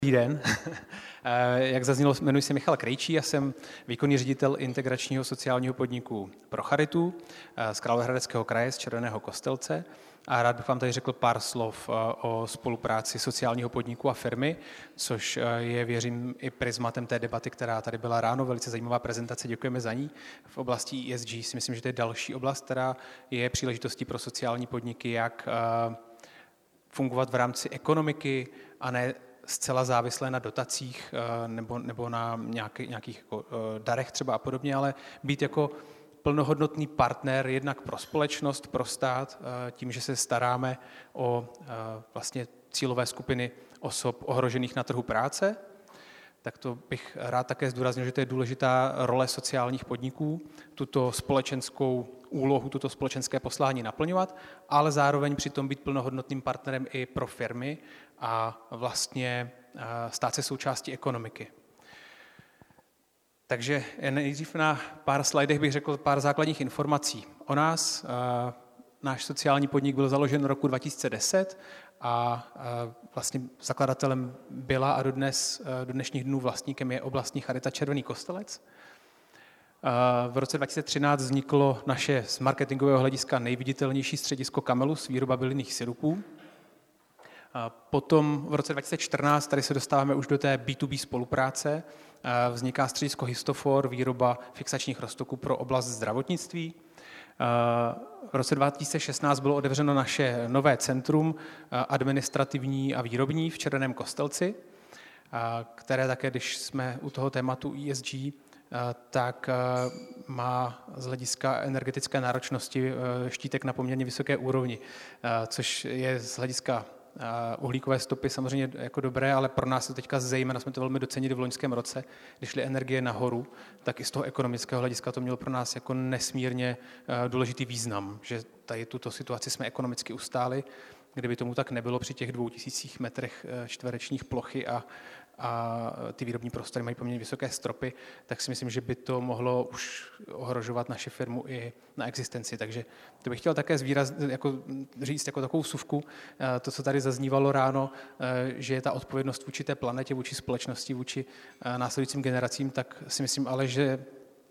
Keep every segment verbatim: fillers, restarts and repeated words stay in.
Dobrý den. Jak zaznělo, jmenuji se Michal Krejčí a jsem výkonný ředitel integračního sociálního podniku Pro charitu z Královéhradeckého kraje, z Červeného Kostelce. A rád bych vám tady řekl pár slov o spolupráci sociálního podniku a firmy, což je, věřím, i prismatem té debaty, která tady byla ráno. Velice zajímavá prezentace, děkujeme za ní. V oblasti E S G si myslím, že to je další oblast, která je příležitostí pro sociální podniky, jak fungovat v rámci ekonomiky a ne zcela závislé na dotacích nebo, nebo na nějaký, nějakých jako darech třeba a podobně, ale být jako plnohodnotný partner jednak pro společnost, pro stát, tím, že se staráme o vlastně cílové skupiny osob ohrožených na trhu práce. Tak to bych rád také zdůraznil, že to je důležitá role sociálních podniků, tuto společenskou úlohu, tuto společenské poslání naplňovat, ale zároveň přitom být plnohodnotným partnerem i pro firmy a vlastně stát se součástí ekonomiky. Takže nejdřív na pár slajdech bych řekl pár základních informací o nás. Náš sociální podnik byl založen v roku dva tisíce deset a vlastně zakladatelem byla a dodnes, do dnešních dnů vlastníkem je oblastní charita Červený Kostelec. V roce dva tisíce třináct vzniklo naše z marketingového hlediska nejviditelnější středisko Camelus, výroba bylinných sirupů. Potom v roce dva tisíce čtrnáct tady se dostáváme už do té B dvě B spolupráce. Vzniká středisko Histofor, výroba fixačních roztoků pro oblast zdravotnictví. V roce dva tisíce šestnáct bylo otevřeno naše nové centrum administrativní a výrobní v Červeném Kostelci, které také, když jsme u toho tématu E S G, tak má z hlediska energetické náročnosti štítek na poměrně vysoké úrovni, což je z hlediska uhlíkové stopy samozřejmě jako dobré, ale pro nás to teďka zejména jsme to velmi docenili v loňském roce, když šly energie nahoru, tak i z toho ekonomického hlediska to mělo pro nás jako nesmírně důležitý význam, že tady tuto situaci jsme ekonomicky ustáli. Kdyby tomu tak nebylo při těch dvou tisících metrech čtverečních plochy a, a ty výrobní prostory mají poměrně vysoké stropy, tak si myslím, že by to mohlo už ohrožovat naši firmu i na existenci. Takže to bych chtěl také zvýraz, jako říct jako takovou vsuvku, to, co tady zaznívalo ráno, že je ta odpovědnost vůči té planetě, vůči společnosti, vůči následujícím generacím, tak si myslím ale, že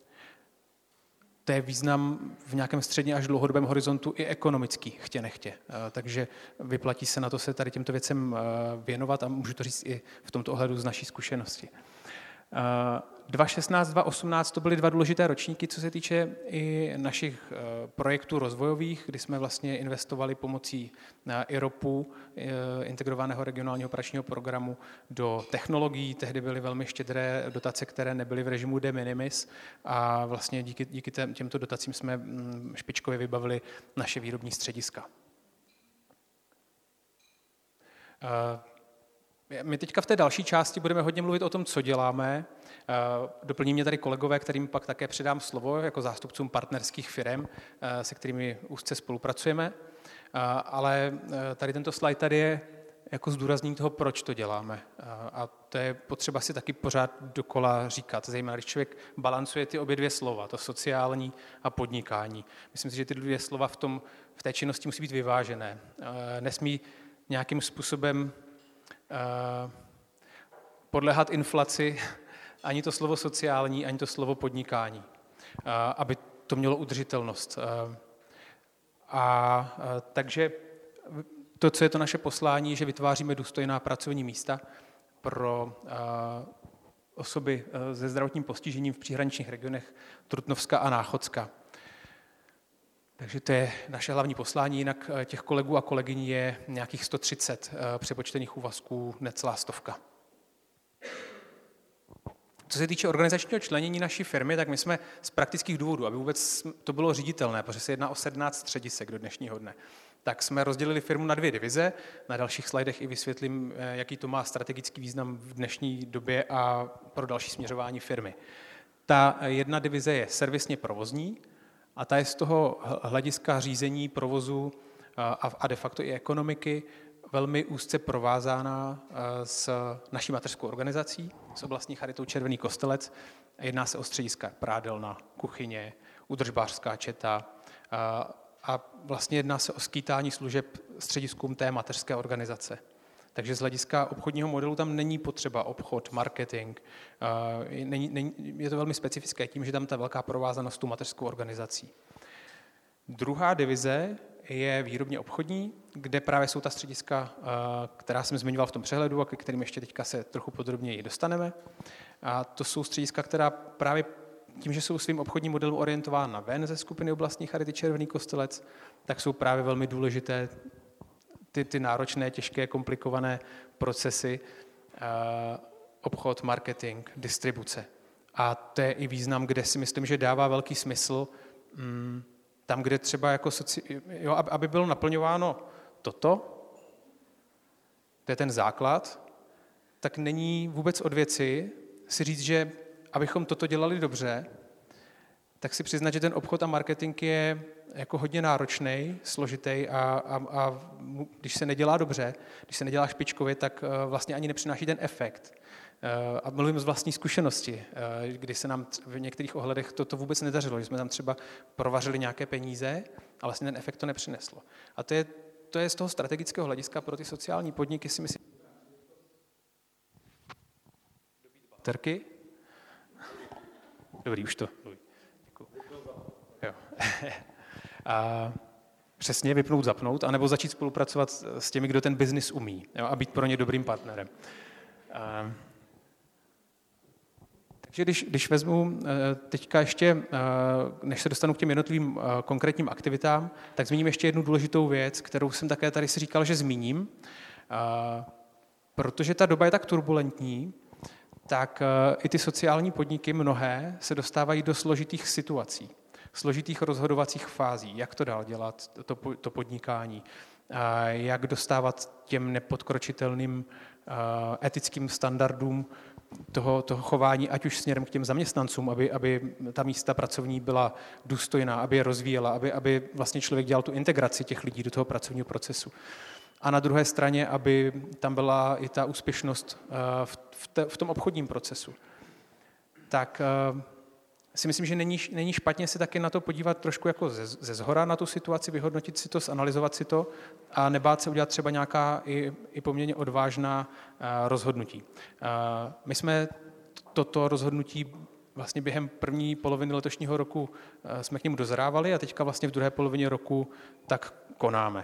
to je význam v nějakém středně až dlouhodobém horizontu i ekonomický, chtě nechtě. Takže vyplatí se na to se tady těmto věcem věnovat a můžu to říct i v tomto ohledu z naší zkušenosti. dva tisíce šestnáct, dva tisíce osmnáct to byly dva důležité ročníky, co se týče i našich projektů rozvojových, kdy jsme vlastně investovali pomocí I R O P, Integrovaného regionálního operačního programu, do technologií. Tehdy byly velmi štědré dotace, které nebyly v režimu de minimis a vlastně díky, díky těmto dotacím jsme špičkově vybavili naše výrobní střediska. My teďka v té další části budeme hodně mluvit o tom, co děláme. Doplní mě tady kolegové, kterým pak také předám slovo jako zástupcům partnerských firem, se kterými úzce spolupracujeme. Ale tady tento slide tady je jako zdůraznění toho, proč to děláme. A to je potřeba si taky pořád dokola říkat, zejména když člověk balancuje ty obě dvě slova, to sociální a podnikání. Myslím si, že ty dvě slova v, tom, v té činnosti musí být vyvážené. Nesmí nějakým způsobem podléhat inflaci ani to slovo sociální, ani to slovo podnikání, aby to mělo udržitelnost. A takže to, co je to naše poslání, že vytváříme důstojná pracovní místa pro osoby se zdravotním postižením v příhraničních regionech Trutnovska a Náchodska. Takže to je naše hlavní poslání, jinak těch kolegů a kolegyní je nějakých sto třicet přepočtených úvazků, necelá stovka. Co se týče organizačního členění naší firmy, tak my jsme z praktických důvodů, aby vůbec to bylo ředitelné, protože se jedná o sedmnáct středisek do dnešního dne, tak jsme rozdělili firmu na dvě divize. Na dalších slajdech i vysvětlím, jaký to má strategický význam v dnešní době a pro další směřování firmy. Ta jedna divize je servisně provozní, a ta je z toho hlediska řízení, provozu a de facto i ekonomiky velmi úzce provázána s naší mateřskou organizací, s oblastní charitou Červený Kostelec. Jedná se o střediska prádelna, kuchyně, údržbářská četa a vlastně jedná se o skýtání služeb střediskům té mateřské organizace. Takže z hlediska obchodního modelu tam není potřeba obchod, marketing. Není, není, je to velmi specifické tím, že tam ta velká provázanost s tou mateřskou organizací. Druhá divize je výrobně obchodní, kde právě jsou ta střediska, která jsem zmiňoval v tom přehledu a ke kterým ještě teďka se trochu podrobněji dostaneme. A to jsou střediska, která právě tím, že jsou svým obchodním modelem orientována ven ze skupiny oblastní Charity Červený Kostelec, tak jsou právě velmi důležité ty, ty náročné, těžké, komplikované procesy, obchod, marketing, distribuce. A to je i význam, kde si myslím, že dává velký smysl, tam, kde třeba jako soci... jo, aby bylo naplňováno toto, to je ten základ, tak není vůbec od věci si říct, že abychom toto dělali dobře, tak si přiznat, že ten obchod a marketing je jako hodně náročný, složitý a, a, a když se nedělá dobře, když se nedělá špičkově, tak vlastně ani nepřináší ten efekt. A mluvím z vlastní zkušenosti, kdy se nám v některých ohledech toto vůbec nedařilo, že jsme tam třeba provařili nějaké peníze a vlastně ten efekt to nepřineslo. A to je, to je z toho strategického hlediska pro ty sociální podniky, si myslím, baterky. Dobrý, už to. Jo. A přesně vypnout, zapnout, anebo začít spolupracovat s těmi, kdo ten biznis umí, jo, a být pro ně dobrým partnerem. A, takže když, když vezmu teďka ještě, než se dostanu k těm jednotlivým konkrétním aktivitám, tak zmíním ještě jednu důležitou věc, kterou jsem také tady si říkal, že zmíním, a, protože ta doba je tak turbulentní, tak i ty sociální podniky mnohé se dostávají do složitých situací, složitých rozhodovacích fází, jak to dál dělat, to, to podnikání, jak dostávat těm nepodkročitelným etickým standardům toho, toho chování, ať už směrem k těm zaměstnancům, aby, aby ta místa pracovní byla důstojná, aby je rozvíjela, aby, aby vlastně člověk dělal tu integraci těch lidí do toho pracovního procesu. A na druhé straně, aby tam byla i ta úspěšnost v, te, v tom obchodním procesu. Tak si myslím, že není, není špatně se taky na to podívat trošku jako ze, ze zhora na tu situaci, vyhodnotit si to, zanalyzovat si to a nebát se udělat třeba nějaká i, i poměrně odvážná rozhodnutí. My jsme toto rozhodnutí vlastně během první poloviny letošního roku jsme k němu dozrávali a teďka vlastně v druhé polovině roku tak konáme.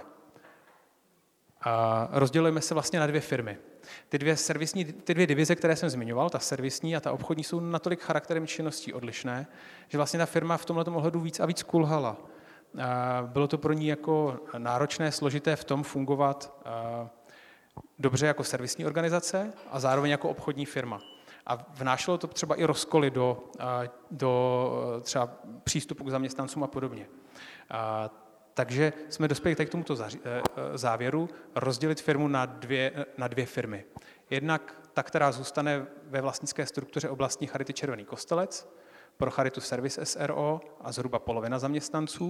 A rozdělujeme se vlastně na dvě firmy. Ty dvě, servisní, ty dvě divize, které jsem zmiňoval, ta servisní a ta obchodní, jsou natolik charakterem činností odlišné, že vlastně ta firma v tomto ohledu víc a víc kulhala. Bylo to pro ní jako náročné, složité v tom fungovat dobře jako servisní organizace a zároveň jako obchodní firma. A vnášelo to třeba i rozkoly do, do třeba přístupu k zaměstnancům a podobně. Takže jsme dospěli k tomuto závěru rozdělit firmu na dvě, na dvě firmy. Jednak ta, která zůstane ve vlastnické struktuře oblastní Charity Červený Kostelec, pro Charitu Service S R O a zhruba polovina zaměstnanců.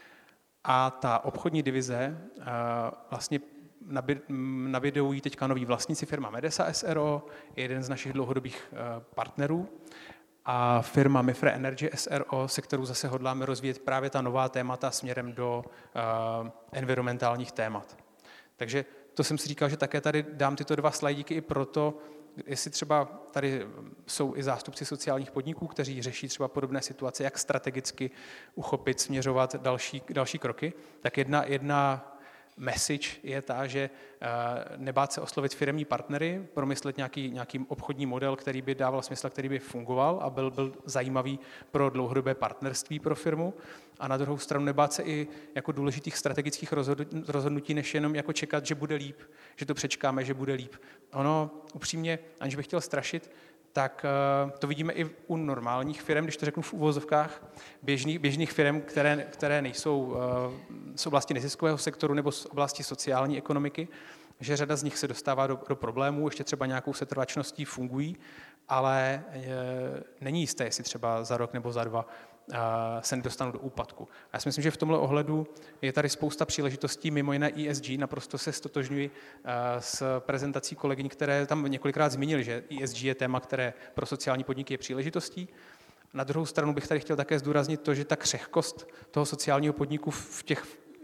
A ta obchodní divize vlastně na videu jí teďka noví vlastníci, firma Medesa S R O, je jeden z našich dlouhodobých partnerů, a firma Mifre Energy S R O, se kterou zase hodláme rozvíjet právě ta nová témata směrem do uh, environmentálních témat. Takže to jsem si říkal, že také tady dám tyto dva slajdíky i proto, jestli třeba tady jsou i zástupci sociálních podniků, kteří řeší třeba podobné situace, jak strategicky uchopit, směřovat další, další kroky, tak jedna, jedna message je ta, že nebát se oslovit firemní partnery, promyslet nějaký, nějaký obchodní model, který by dával smysl, který by fungoval a byl, byl zajímavý pro dlouhodobé partnerství pro firmu. A na druhou stranu nebát se i jako důležitých strategických rozhodnutí, než jenom jako čekat, že bude líp, že to přečkáme, že bude líp. Ono upřímně, aniž bych chtěl strašit, tak to vidíme i u normálních firm, když to řeknu v uvozovkách, běžných, běžných firm, které, které nejsou z oblasti neziskového sektoru nebo z oblasti sociální ekonomiky, že řada z nich se dostává do, do problémů, ještě třeba nějakou setrvačností fungují, ale e, není jisté, jestli třeba za rok nebo za dva e, se nedostanou do úpadku. A já si myslím, že v tomhle ohledu je tady spousta příležitostí, mimo jiné E S G, naprosto se stotožňuji e, s prezentací kolegyň, které tam několikrát zmínili, že E S G je téma, které pro sociální podniky je příležitostí. Na druhou stranu bych tady chtěl také zdůraznit to, že ta křehkost toho sociálního podniku v těch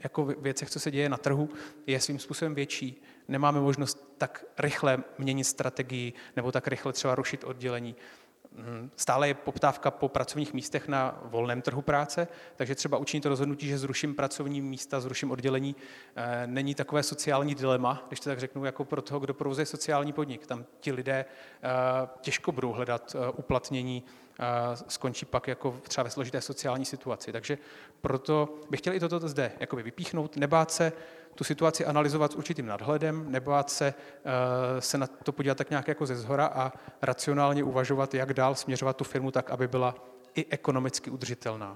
jako věcech, co se děje na trhu, je svým způsobem větší. Nemáme možnost tak rychle měnit strategii nebo tak rychle třeba rušit oddělení. Stále je poptávka po pracovních místech na volném trhu práce, takže třeba učinit to rozhodnutí, že zruším pracovní místa, zruším oddělení, není takové sociální dilema, když to tak řeknu, jako pro toho, kdo provozuje sociální podnik. Tam ti lidé těžko budou hledat uplatnění, skončí pak jako třeba ve složité sociální situaci. Takže proto bych chtěl i toto zde jakoby vypíchnout, nebát se tu situaci analyzovat s určitým nadhledem, nebát se se na to podívat tak nějak jako ze zhora a racionálně uvažovat, jak dál směřovat tu firmu tak, aby byla i ekonomicky udržitelná.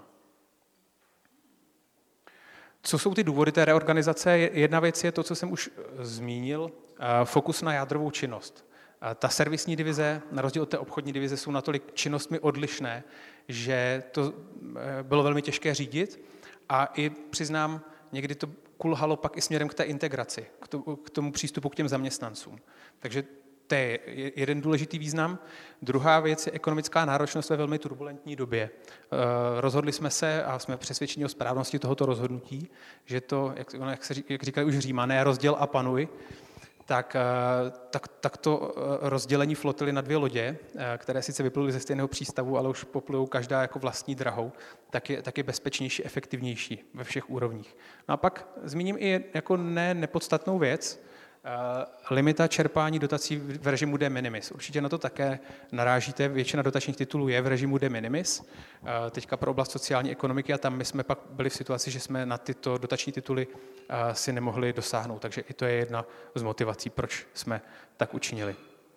Co jsou ty důvody té reorganizace? Jedna věc je to, co jsem už zmínil, fokus na jádrovou činnost. Ta servisní divize, na rozdíl od té obchodní divize, jsou natolik činnostmi odlišné, že to bylo velmi těžké řídit a i přiznám, někdy to kulhalo pak i směrem k té integraci, k tomu přístupu k těm zaměstnancům. Takže to je jeden důležitý význam. Druhá věc je ekonomická náročnost ve velmi turbulentní době. Rozhodli jsme se a jsme přesvědčeni o správnosti tohoto rozhodnutí, že to, jak, se, jak říkají už Římané, rozděl a panuj, tak, tak, tak to rozdělení flotily na dvě lodě, které sice vypluly ze stejného přístavu, ale už poplujou každá jako vlastní drahou, tak je, tak je bezpečnější, efektivnější ve všech úrovních. No a pak zmíním i jako ne nepodstatnou věc, limita čerpání dotací v režimu de minimis. Určitě na to také narážíte, většina dotačních titulů je v režimu de minimis, teďka pro oblast sociální ekonomiky a tam my jsme pak byli v situaci, že jsme na tyto dotační tituly si nemohli dosáhnout, takže i to je jedna z motivací, proč jsme tak učinili.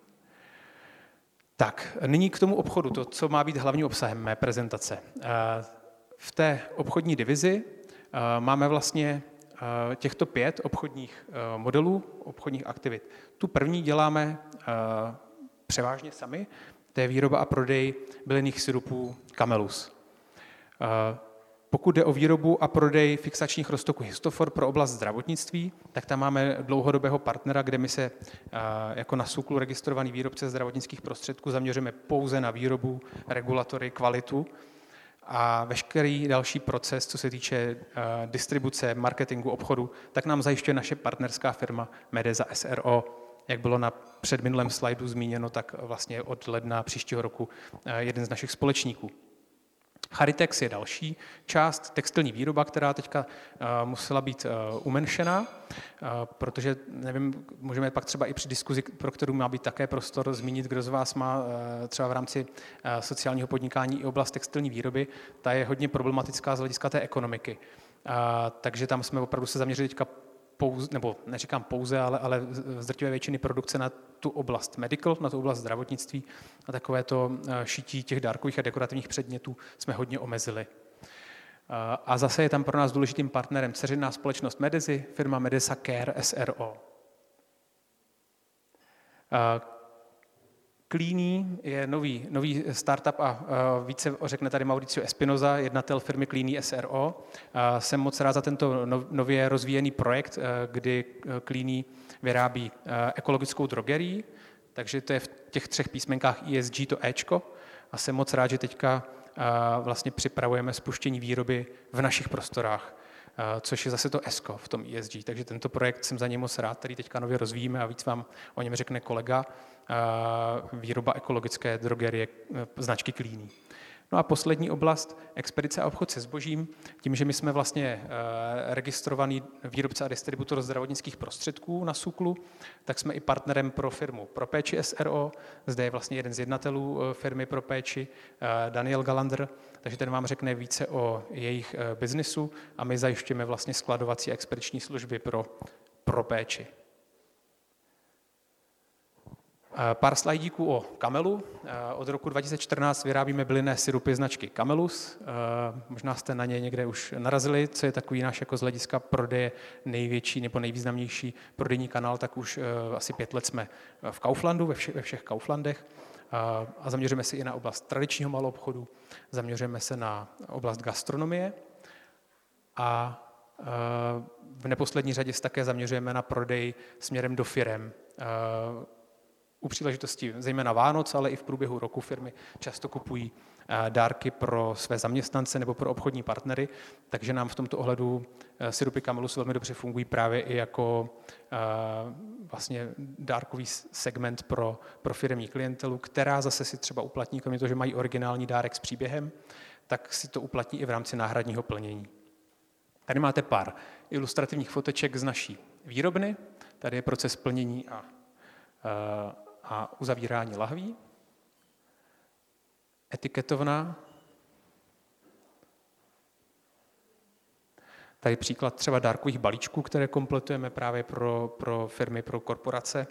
Tak, nyní k tomu obchodu, to, co má být hlavním obsahem mé prezentace. V té obchodní divizi máme vlastně těchto pět obchodních modelů, obchodních aktivit. Tu první děláme převážně sami, to je výroba a prodej bylinných sirupů Camelus. Pokud jde o výrobu a prodej fixačních roztoků Histofor pro oblast zdravotnictví, tak tam máme dlouhodobého partnera, kde my se jako na SÚKLu registrovaný výrobce zdravotnických prostředků zaměříme pouze na výrobu, regulatory, kvalitu a veškerý další proces, co se týče distribuce, marketingu, obchodu, tak nám zajišťuje naše partnerská firma Medeza S R O. Jak bylo na předminulém slajdu zmíněno, tak vlastně od ledna příštího roku jeden z našich společníků. Charitex je další část, textilní výroba, která teďka uh, musela být uh, umenšena, uh, protože, nevím, můžeme pak třeba i při diskuzi, pro kterou má být také prostor, zmínit, kdo z vás má uh, třeba v rámci uh, sociálního podnikání i oblast textilní výroby, ta je hodně problematická z hlediska té ekonomiky. Uh, takže tam jsme opravdu se zaměřili teďka pouze, nebo neříkám pouze, ale, ale z drtivé většiny produkce na tu oblast medical, na tu oblast zdravotnictví a takové to šití těch dárkových a dekorativních předmětů jsme hodně omezili. A zase je tam pro nás důležitým partnerem dceřiná společnost Medezy, firma Medesa Care S R O. Cleany je nový, nový startup a více řekne tady Mauricio Espinoza, jednatel firmy Cleany S R O. Jsem moc rád za tento nově rozvíjený projekt, kdy Cleany vyrábí ekologickou drogerii, takže to je v těch třech písmenkách E S G to Ečko a jsem moc rád, že teďka vlastně připravujeme spuštění výroby v našich prostorách, což je zase to Esko v tom E S G. Takže tento projekt jsem za něj moc rád, který teďka nově rozvíjíme a víc vám o něm řekne kolega, výroba ekologické drogerie značky Cleany. No a poslední oblast, expedice a obchod se zbožím. Tím, že my jsme vlastně registrovaný výrobce a distributor zdravotnických prostředků na SÚKLu, tak jsme i partnerem pro firmu ProPéči S R O. Zde je vlastně jeden z jednatelů firmy ProPéči, Daniel Galander, takže ten vám řekne více o jejich biznisu a my zajišťujeme vlastně skladovací a expediční služby pro ProPéči. Pár slajdíků o Camelu. Od roku dva tisíce čtrnáct vyrábíme bylinné sirupy značky Camelus. Možná jste na ně někde už narazili, co je takový náš jako z hlediska prodeje největší nebo nejvýznamnější prodejní kanál, tak už asi pět let jsme v Kauflandu, ve všech, ve všech Kauflandech a zaměřujeme se i na oblast tradičního maloobchodu, zaměřujeme se na oblast gastronomie a v neposlední řadě se také zaměřujeme na prodej směrem do firem, u příležitosti zejména Vánoc, ale i v průběhu roku firmy často kupují dárky pro své zaměstnance nebo pro obchodní partnery, takže nám v tomto ohledu sirupy Camelus velmi dobře fungují právě i jako vlastně dárkový segment pro, pro firemní klientelu, která zase si třeba uplatní, kromě toho, že mají originální dárek s příběhem, tak si to uplatní i v rámci náhradního plnění. Tady máte pár ilustrativních foteček z naší výrobny. Tady je proces plnění a, a uzavírání lahví. Etiketovna. Tady příklad třeba dárkových balíčků, které kompletujeme právě pro, pro firmy, pro korporace.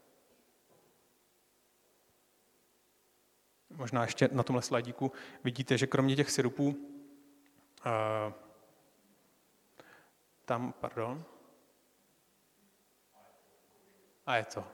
Možná ještě na tomhle slajdíku vidíte, že kromě těch sirupů, uh, tam, pardon, a je to.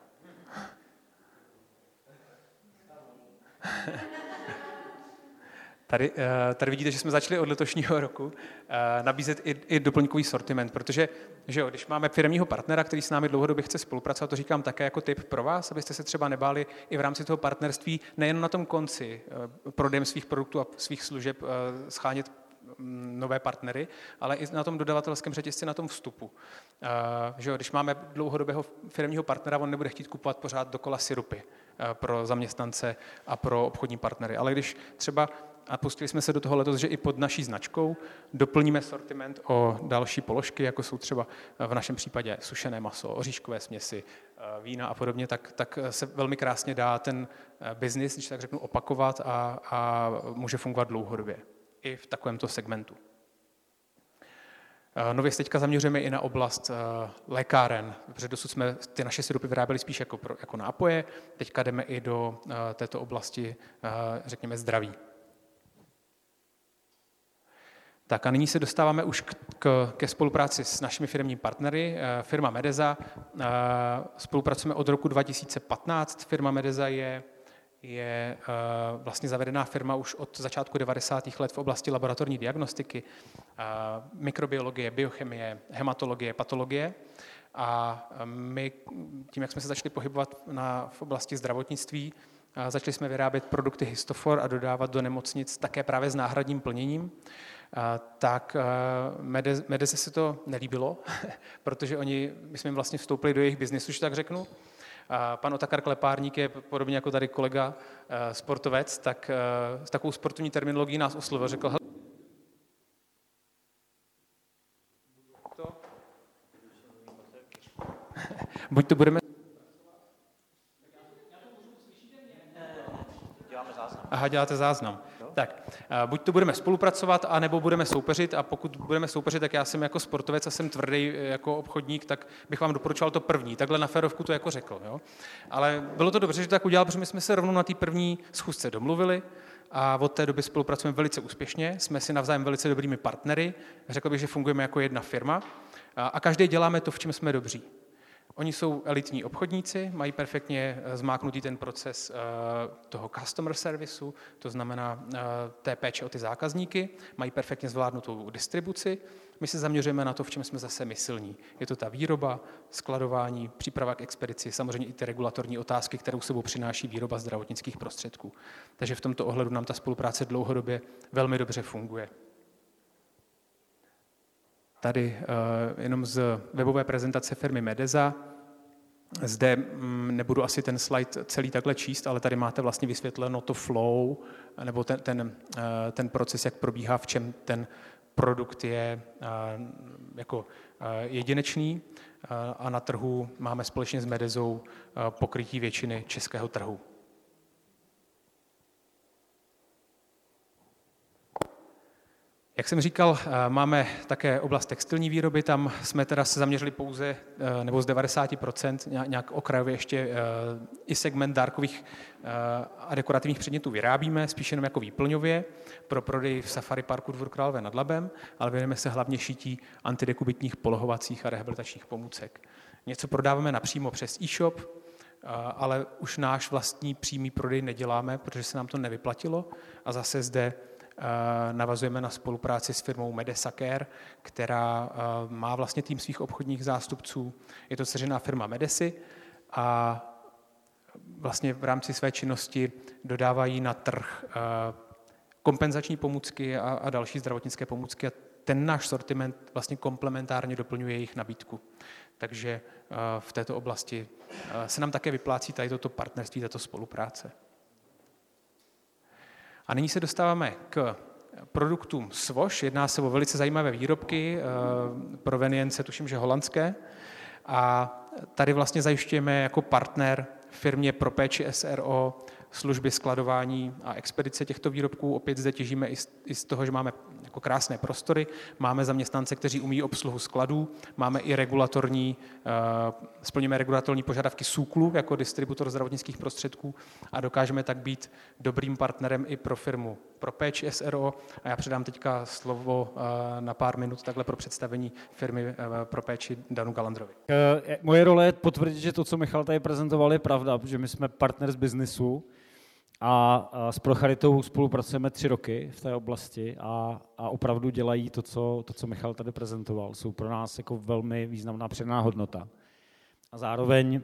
Tady, tady vidíte, že jsme začali od letošního roku nabízet i, i doplňkový sortiment, protože že jo, když máme firemního partnera, který s námi dlouhodobě chce spolupracovat, to říkám také jako tip pro vás, abyste se třeba nebáli i v rámci toho partnerství nejen na tom konci prodejem svých produktů a svých služeb schánět nové partnery, ale i na tom dodavatelském řetězci, na tom vstupu. Že jo, když máme dlouhodobého firemního partnera, on nebude chtít kupovat pořád dokola sirupy pro zaměstnance a pro obchodní partnery, ale když třeba a pustili jsme se do toho letos, že i pod naší značkou doplníme sortiment o další položky, jako jsou třeba v našem případě sušené maso, oříškové směsi, vína a podobně, tak, tak se velmi krásně dá ten biznis, když tak řeknu, opakovat a, a může fungovat dlouhodobě i v takovémto segmentu. Nově se teďka zaměřujeme i na oblast lékáren, protože dosud jsme ty naše sirupy vyráběli spíš jako, pro, jako nápoje, teďka jdeme i do této oblasti, řekněme, zdraví. Tak a nyní se dostáváme už k, k, ke spolupráci s našimi firmními partnery. Firma Medeza, spolupracujeme od roku dva tisíce patnáct. Firma Medeza je, je vlastně zavedená firma už od začátku devadesátých let v oblasti laboratorní diagnostiky, mikrobiologie, biochemie, hematologie, patologie. A my tím, jak jsme se začali pohybovat na, v oblasti zdravotnictví, začali jsme vyrábět produkty Histofor a dodávat do nemocnic také právě s náhradním plněním. Tak Medeze se to nelíbilo, protože oni, my jsme jim vlastně vstoupili do jejich biznisu, že tak řeknu. Pan Otakar Klepárník je podobně jako tady kolega sportovec, tak s takovou sportovní terminologií nás oslovil, řekl, hele, buď to budeme... Aha, děláte záznam. Tak, buď to budeme spolupracovat, anebo budeme soupeřit a pokud budeme soupeřit, tak já jsem jako sportovec a jsem tvrdý jako obchodník, tak bych vám doporučoval to první. Takhle na férovku to jako řekl. Jo? Ale bylo to dobře, že to tak udělal, protože my jsme se rovnou na té první schůzce domluvili a od té doby spolupracujeme velice úspěšně, jsme si navzájem velice dobrými partnery, řekl bych, že fungujeme jako jedna firma a každý děláme to, v čem jsme dobří. Oni jsou elitní obchodníci, mají perfektně zmáknutý ten proces toho customer servisu, to znamená té péče o ty zákazníky, mají perfektně zvládnutou distribuci. My se zaměřujeme na to, v čem jsme zase my silní. Je to ta výroba, skladování, příprava k expedici, samozřejmě i ty regulatorní otázky, kterou sebou přináší výroba zdravotnických prostředků. Takže v tomto ohledu nám ta spolupráce dlouhodobě velmi dobře funguje. Tady uh, jenom z webové prezentace firmy Medeza. Zde um, nebudu asi ten slide celý takhle číst, ale tady máte vlastně vysvětleno to flow, nebo ten, ten, uh, ten proces, jak probíhá, v čem ten produkt je uh, jako uh, jedinečný uh, a na trhu máme společně s Medezou uh, pokrytí většiny českého trhu. Jak jsem říkal, máme také oblast textilní výroby, tam jsme teda se zaměřili pouze, nebo z devadesát procent nějak okrajově ještě i segment dárkových a dekorativních předmětů vyrábíme, spíš jenom jako výplňově pro prodej v Safari Parku Dvůr Králové nad Labem, ale věnujeme se hlavně šití antidekubitních polohovacích a rehabilitačních pomůcek. Něco prodáváme napřímo přes e-shop, ale už náš vlastní přímý prodej neděláme, protože se nám to nevyplatilo a zase zde navazujeme na spolupráci s firmou Medesacare, která má vlastně tým svých obchodních zástupců. Je to dceřiná firma Medesy a vlastně v rámci své činnosti dodávají na trh kompenzační pomůcky a, a další zdravotnické pomůcky a ten náš sortiment vlastně komplementárně doplňuje jejich nabídku. Takže v této oblasti se nám také vyplácí tady toto partnerství, tato spolupráce. A nyní se dostáváme k produktům Svoš. Jedná se o velice zajímavé výrobky, provenience tuším, že holandské. A tady vlastně zajišťujeme jako partner firmě Pro péči S R O služby skladování a expedice těchto výrobků. Opět zde těžíme i z toho, že máme jako krásné prostory, máme zaměstnance, kteří umí obsluhu skladů, máme i regulatorní, splňujeme regulatorní požadavky SÚKLu jako distributor zdravotnických prostředků a dokážeme tak být dobrým partnerem i pro firmu Pro péči S R O. A já předám teďka slovo na pár minut takhle pro představení firmy Pro péči Danu Galandrovi. Moje role je potvrdit, že to, co Michal tady prezentoval, je pravda, protože my jsme partner z biznesu a s Procharitou spolupracujeme tři roky v té oblasti a, a opravdu dělají to co, to, co Michal tady prezentoval. Jsou pro nás jako velmi významná přidaná hodnota. A zároveň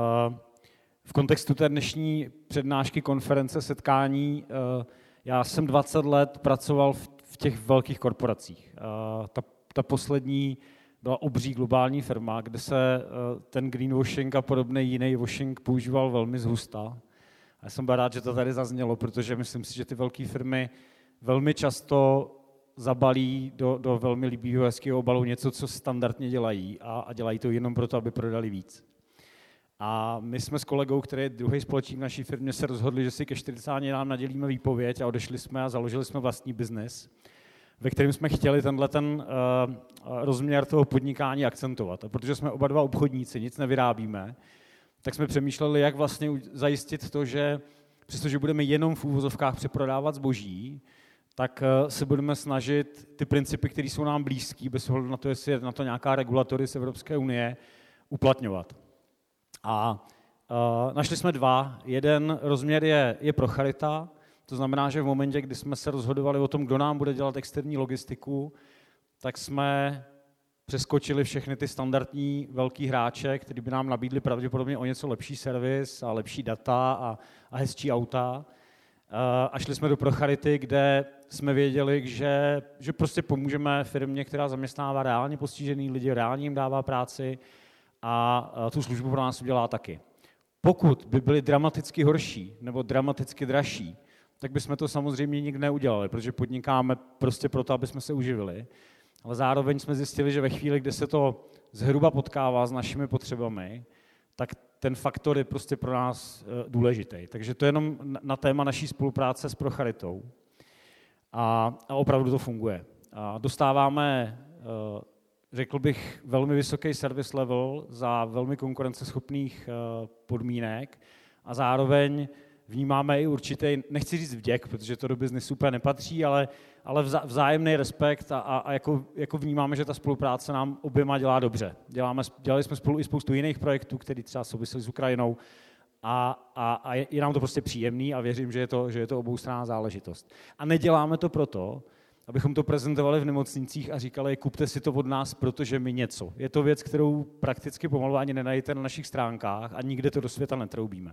v kontextu té dnešní přednášky, konference, setkání, já jsem dvacet let pracoval v, v těch velkých korporacích. Ta, ta poslední byla obří globální firma, kde se ten greenwashing a podobný jiný washing používal velmi zhusta. A já jsem byl rád, že to tady zaznělo, protože myslím si, že ty velké firmy velmi často zabalí do, do velmi líbivého, hezkého obalu něco, co standardně dělají a, a dělají to jenom proto, aby prodali víc. A my jsme s kolegou, který je druhý společník v naší firmě, se rozhodli, že si ke čtyřicáti nám nadělíme výpověď a odešli jsme a založili jsme vlastní biznis, ve kterém jsme chtěli tenhle ten uh, rozměr toho podnikání akcentovat. A protože jsme oba dva obchodníci, nic nevyrábíme, tak jsme přemýšleli, jak vlastně zajistit to, že přestože budeme jenom v úvozovkách přeprodávat zboží, tak se budeme snažit ty principy, které jsou nám blízký, bez ohledu na to, jestli je na to nějaká regulatory z Evropské unie, uplatňovat. A uh, našli jsme dva. Jeden rozměr je, je Procharita, to znamená, že v momentě, kdy jsme se rozhodovali o tom, kdo nám bude dělat externí logistiku, tak jsme přeskočili všechny ty standardní velký hráče, kteří by nám nabídli pravděpodobně o něco lepší servis a lepší data a, a hezčí auta. A šli jsme do Procharity, kde jsme věděli, že, že prostě pomůžeme firmě, která zaměstnává reálně postižený lidi, reálně jim dává práci a tu službu pro nás udělá taky. Pokud by byli dramaticky horší nebo dramaticky dražší, tak bychom to samozřejmě nikdy neudělali, protože podnikáme prostě proto, aby jsme se uživili. Ale zároveň jsme zjistili, že ve chvíli, kdy se to zhruba potkává s našimi potřebami, tak ten faktor je prostě pro nás důležitý. Takže to je jenom na téma naší spolupráce s Procharitou. A, a opravdu to funguje. A dostáváme, řekl bych, velmi vysoký service level za velmi konkurenceschopných podmínek a zároveň vnímáme i určitý, nechci říct vděk, protože to do biznesu úplně nepatří, ale, ale vzájemný respekt a, a, a jako, jako vnímáme, že ta spolupráce nám oběma dělá dobře. Děláme, dělali jsme spolu i spoustu jiných projektů, které třeba souvisely s Ukrajinou a, a, a je, je nám to prostě příjemný a věřím, že je to, že je to oboustranná záležitost. A neděláme to proto, abychom to prezentovali v nemocnicích a říkali, kupte si to od nás, protože my něco. Je to věc, kterou prakticky pomalu ani nenajdete na našich stránkách a nikde to do světa netroubíme.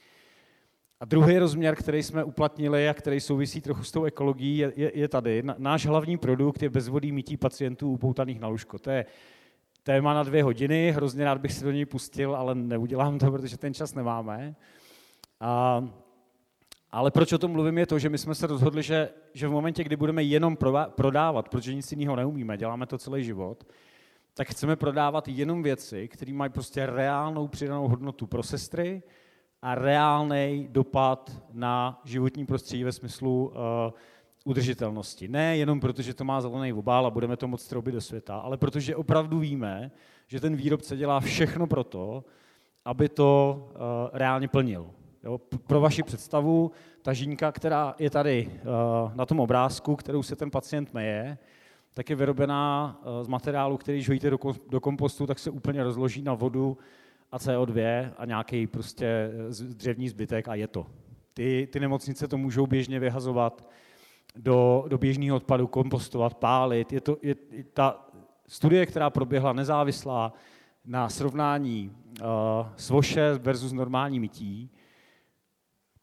A druhý rozměr, který jsme uplatnili a který souvisí trochu s tou ekologií, je, je, je tady. Náš hlavní produkt je bezvodný mytí pacientů upoutaných na lůžko. To je téma na dvě hodiny, hrozně rád bych se do něj pustil, ale neudělám to, protože ten čas nemáme. A, ale proč o tom mluvím, je to, že my jsme se rozhodli, že, že v momentě, kdy budeme jenom prodávat, protože nic jiného neumíme, děláme to celý život, tak chceme prodávat jenom věci, které mají prostě reálnou přidanou hodnotu pro sestry, a reálný dopad na životní prostředí ve smyslu uh, udržitelnosti. Ne jenom proto, že to má zelený obál a budeme to moct troubit do světa, ale protože opravdu víme, že ten výrobce dělá všechno pro to, aby to uh, reálně plnil. Jo? Pro vaši představu, ta žínka, která je tady uh, na tom obrázku, kterou se ten pacient meje, tak je vyrobená uh, z materiálu, který, když hojíte do, do kompostu, tak se úplně rozloží na vodu a C O dva a nějaký prostě dřevní zbytek a je to. Ty, ty nemocnice to můžou běžně vyhazovat do, do běžného odpadu, kompostovat, pálit. Je to, je, ta studie, která proběhla nezávislá na srovnání uh, svoše versus normální mytí,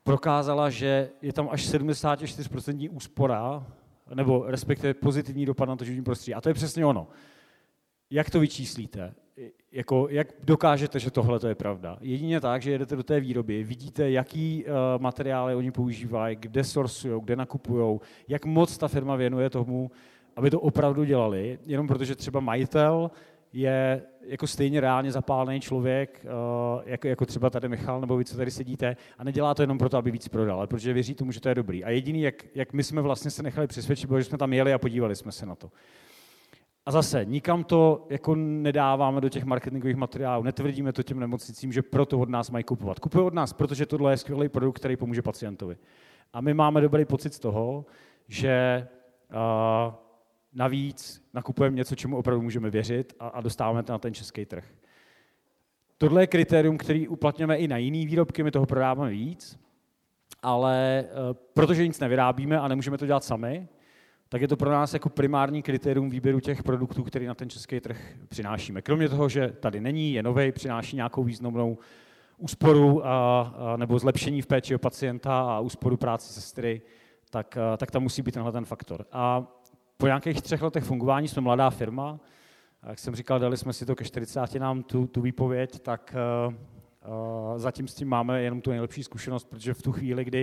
prokázala, že je tam až sedmdesát čtyři procent úspora, nebo respektive pozitivní dopad na to životní prostředí. A to je přesně ono. Jak to vyčíslíte? Jako, jak dokážete, že tohle to je pravda? Jedině tak, že jedete do té výroby, vidíte, jaký uh, materiály oni používají, kde sourcujou, kde nakupujou, jak moc ta firma věnuje tomu, aby to opravdu dělali, jenom protože třeba majitel je jako stejně reálně zapálený člověk, uh, jako, jako třeba tady Michal, nebo vy, co tady sedíte, a nedělá to jenom proto, aby víc prodal, ale protože věří tomu, že to je dobrý. A jediný, jak, jak my jsme vlastně se nechali přesvědčit, bylo, že jsme tam jeli a podívali jsme se na to. A zase, nikam to jako nedáváme do těch marketingových materiálů, netvrdíme to těm nemocnicím, že proto od nás mají kupovat. Kupují od nás, protože tohle je skvělý produkt, který pomůže pacientovi. A my máme dobrý pocit z toho, že uh, navíc nakupujeme něco, čemu opravdu můžeme věřit a, a dostáváme to na ten český trh. Tohle je kritérium, který uplatňujeme i na jiné výrobky, my toho prodáváme víc, ale uh, protože nic nevyrábíme a nemůžeme to dělat sami, tak je to pro nás jako primární kritérium výběru těch produktů, který na ten český trh přinášíme. Kromě toho, že tady není, je novej, přináší nějakou významnou úsporu a, a, nebo zlepšení v péči o pacienta a úsporu práce sestry, tak, a, tak tam musí být tenhle ten faktor. A po nějakých třech letech fungování jsme mladá firma, a jak jsem říkal, dali jsme si to ke čtyřiceti nám tu, tu výpověď, tak a, a, zatím s tím máme jenom tu nejlepší zkušenost, protože v tu chvíli, kdy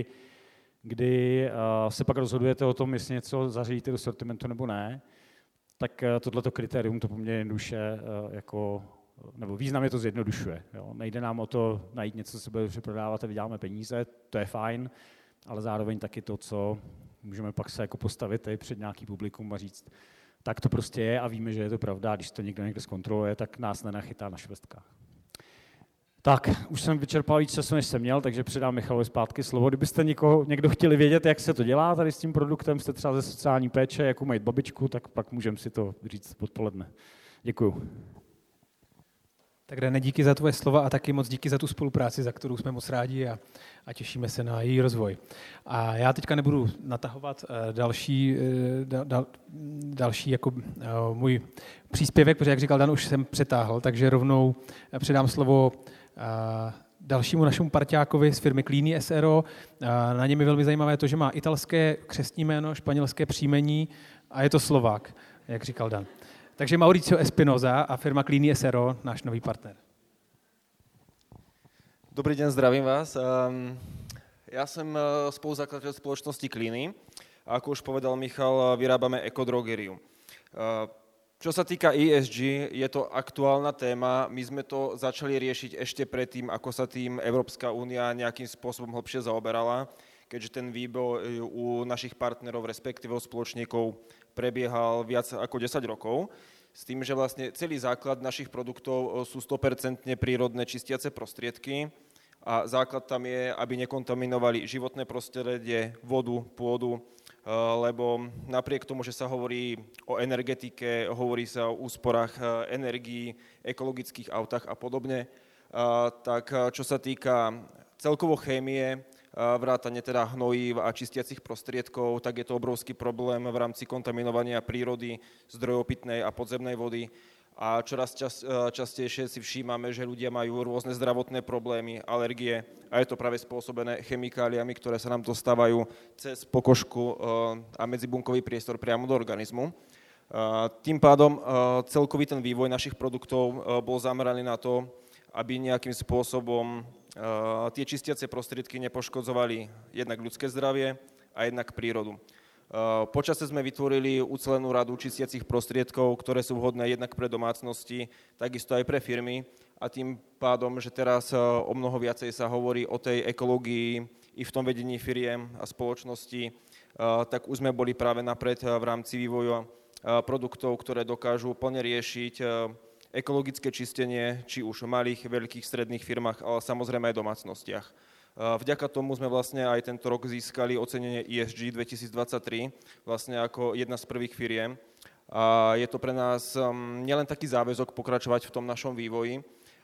kdy uh, se pak rozhodujete o tom, jestli něco zařadíte do sortimentu nebo ne, tak uh, tohleto kritérium to poměrně jednoduše uh, jako, nebo významně to zjednodušuje. Jo. Nejde nám o to najít něco, co se bude dobře prodávat a vyděláme peníze, to je fajn, ale zároveň taky to, co můžeme pak se jako postavit tady před nějaký publikum a říct, tak to prostě je a víme, že je to pravda, a když to někdo někde zkontroluje, tak nás nenachytá na švestkách. Tak, už jsem vyčerpal víc času, než jsem měl, takže předám Michalovi zpátky slovo. Kdybyste někoho, někdo chtěli vědět, jak se to dělá tady s tím produktem, jste třeba ze sociální péče, jakou mají babičku, tak pak můžeme si to říct odpoledne. Děkuju. Tak René, díky za tvoje slova a taky moc díky za tu spolupráci, za kterou jsme moc rádi a, a těšíme se na její rozvoj. A já teďka nebudu natahovat uh, další, uh, dal, dal, další jako uh, můj příspěvek, protože jak říkal Dan, už jsem přetáhl, takže rovnou předám slovo uh, dalšímu našemu parťákovi z firmy Cleany S R O. Uh, na něm je velmi zajímavé to, že má italské křestní jméno, španělské příjmení a je to Slovák, jak říkal Dan. Takže Mauricio Espinoza a firma Cleany S R O, náš nový partner. Dobrý den, zdravím vás. Já jsem spoluzakladateľ spoločnosti Cleany a ako už povedal Michal, vyrábame ekodrogeriu. Čo sa týka E S G, je to aktuálna téma. My sme to začali riešiť ešte predtým, ako sa tým Európska únia nejakým spôsobom hlbšie zaoberala, keďže ten výbor u našich partnerov, respektíve spoločníkov, prebiehal viac ako desať rokov, s tým, že vlastne celý základ našich produktov sú sto percent prírodné čistiace prostriedky a základ tam je, aby nekontaminovali životné prostredie, vodu, pôdu, lebo napriek tomu, že sa hovorí o energetike, hovorí sa o úsporách energií, ekologických autách a podobne, tak čo sa týka celkovo chémie, vrátane teda hnojív a čistiacich prostriedkov, tak je to obrovský problém v rámci kontaminovania prírody, zdrojov pitnej a podzemnej vody. A čoraz čas, častejšie si všímame, že ľudia majú rôzne zdravotné problémy, alergie a je to práve spôsobené chemikáliami, ktoré sa nám dostávajú cez pokožku a medzibunkový priestor priamo do organizmu. Tým pádom celkový ten vývoj našich produktov bol zameraný na to, aby nejakým spôsobom tie čistiace prostriedky nepoškodzovali jednak ľudské zdravie a jednak prírodu. Počase sme vytvorili ucelenú radu čistiacich prostriedkov, ktoré sú vhodné jednak pre domácnosti, takisto aj pre firmy a tým pádom, že teraz o mnoho viacej sa hovorí o tej ekológii i v tom vedení firiem a spoločnosti, tak už sme boli práve napred v rámci vývoja produktov, ktoré dokážu plne riešiť ekologické čistenie, či už v malých, veľkých, stredných firmách, ale samozrejme aj v domácnostiach. Vďaka tomu sme vlastne aj tento rok získali ocenenie E S G dvetisícdvadsaťtri, vlastne ako jedna z prvých firiem. A je to pre nás nielen taký záväzok pokračovať v tom našom vývoji,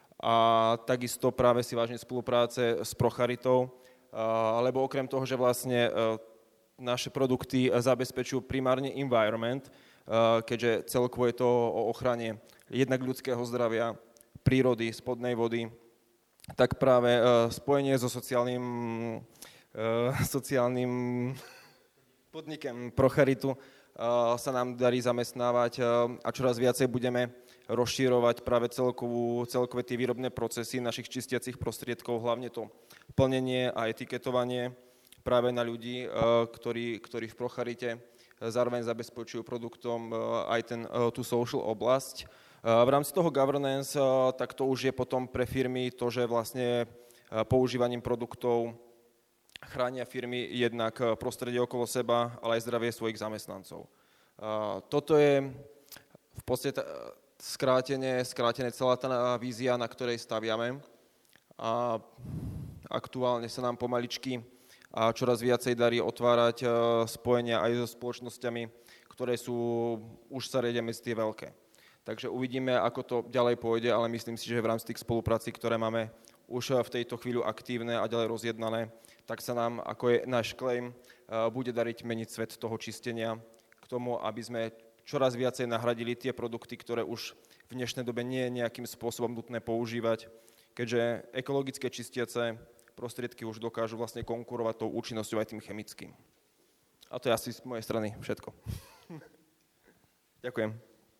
a takisto práve si vážne spolupráce s Procharitou, lebo okrem toho, že vlastne naše produkty zabezpečujú primárne environment, keďže celkovo je to o ochrane jednak ľudského zdravia, prírody, spodnej vody, tak práve spojenie so sociálnym sociálnym podnikem Procharitu sa nám darí zamestnávať a čoraz viacej budeme rozširovať práve celkovú, celkové tie výrobné procesy našich čistiacich prostriedkov, hlavne to plnenie a etiketovanie práve na ľudí, ktorí, ktorí v Procharite zároveň zabezpečujú produktom aj ten, tú social oblasť. V rámci toho governance, tak to už je potom pre firmy to, že vlastne používaním produktov chránia firmy jednak prostredie okolo seba, ale aj zdravie svojich zamestnancov. Toto je v podstate skrátene, skrátene celá tá vízia, na ktorej staviame. A aktuálne sa nám pomaličky a čoraz viacej darí otvárať spojenia aj so spoločnosťami, ktoré sú, už sa riedia medzi tie veľké. Takže uvidíme, ako to ďalej pôjde, ale myslím si, že v rámci tých spoluprácí, ktoré máme už v tejto chvíľu aktívne a ďalej rozjednané, tak sa nám, ako je náš claim, bude dariť meniť svet toho čistenia k tomu, aby sme čoraz viacej nahradili tie produkty, ktoré už v dnešnej dobe nie je nejakým spôsobom nutné používať, keďže ekologické čistiace prostriedky už dokážu vlastne konkurovať tou účinnosťou aj tým chemickým. A to je asi z mojej strany všetko. Ďakujem.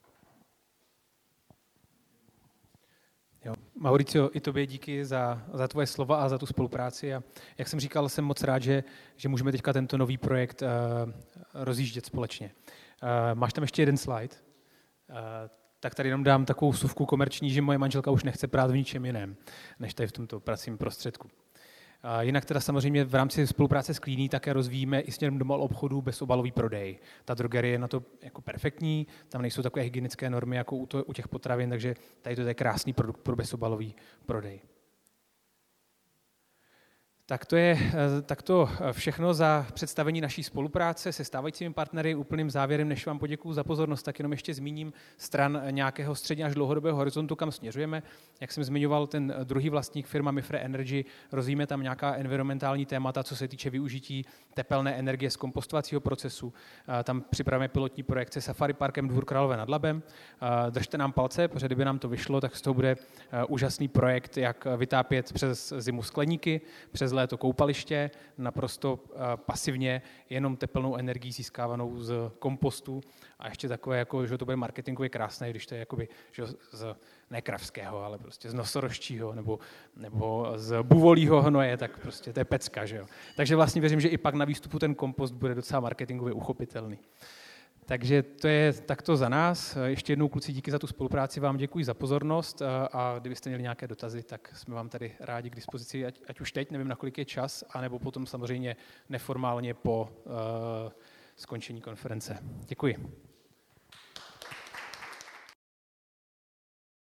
Jo. Mauricio, i tobě díky za, za tvoje slova a za tu spolupráci. A jak jsem říkal, jsem moc rád, že, že můžeme teďka tento nový projekt uh, rozjíždět společně. Uh, máš tam ještě jeden slide? Uh, tak tady jenom dám takovou vsuvku komerční, že moje manželka už nechce prát v ničem jiném, než tady v tomto pracovním prostředku. Jinak teda samozřejmě v rámci spolupráce s Cleany také rozvíjíme i směrem do malobchodů bezobalový prodej. Ta drogerie je na to jako perfektní, tam nejsou takové hygienické normy jako u, to, u těch potravin, takže tady to je krásný produkt pro bezobalový prodej. Tak to je takto všechno za představení naší spolupráce se stávajícími partnery. Úplným závěrem, než vám poděkuju za pozornost, tak jenom ještě zmíním stran nějakého středně až dlouhodobého horizontu, kam směřujeme. Jak jsem zmiňoval, ten druhý vlastník, firma Mifre Energy, rozvíjíme tam nějaká environmentální témata, co se týče využití tepelné energie z kompostovacího procesu. Tam připravíme pilotní projekt se Safari Parkem Dvůr Králové nad Labem. Držte nám palce, protože kdyby nám to vyšlo, tak z toho bude úžasný projekt, jak vytápět přes zimu skleníky, přes léto koupaliště, naprosto pasivně, jenom tepelnou energií získávanou z kompostu a ještě takové, jako, že to bude marketingově krásné, když to je jakoby, že z ne kravského, ale prostě z nosorožčího nebo, nebo z buvolího hnoje, tak prostě to je pecka, že jo. Takže vlastně věřím, že i pak na výstupu ten kompost bude docela marketingově uchopitelný. Takže to je takto za nás. Ještě jednou, kluci, díky za tu spolupráci, vám děkuji za pozornost a kdybyste měli nějaké dotazy, tak jsme vám tady rádi k dispozici, ať, ať už teď, nevím, na kolik je čas, anebo potom samozřejmě neformálně po uh, skončení konference. Děkuji.